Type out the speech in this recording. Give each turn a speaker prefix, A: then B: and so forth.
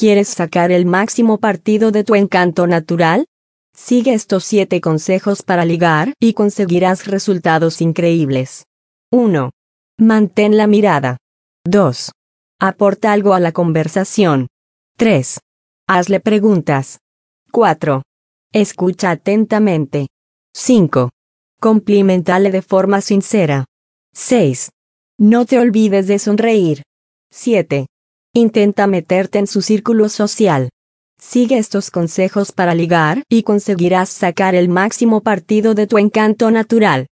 A: ¿Quieres sacar el máximo partido de tu encanto natural? Sigue estos 7 consejos para ligar y conseguirás resultados increíbles. 1. Mantén la mirada. 2. Aporta algo a la conversación. 3. Hazle preguntas. 4. Escucha atentamente. 5. Complimentale de forma sincera. 6. No te olvides de sonreír. 7. Intenta meterte en su círculo social. Sigue estos consejos para ligar y conseguirás sacar el máximo partido de tu encanto natural.